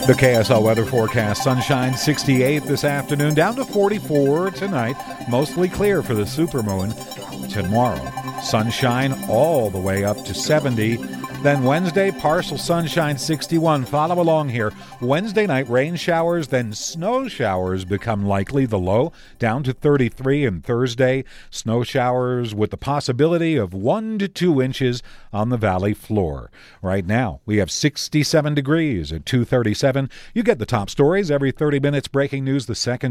The KSL weather forecast: sunshine 68 this afternoon, down to 44 tonight. Mostly clear for the supermoon tomorrow. Sunshine all the way up to 70. Then Wednesday, partial sunshine 61. Follow along here. Wednesday night, rain showers, then snow showers become likely. The low down to 33. And Thursday, snow showers with the possibility of 1 to 2 inches on the valley floor. Right now, we have 67 degrees at 2:37. You get the top stories every 30 minutes. Breaking news, the second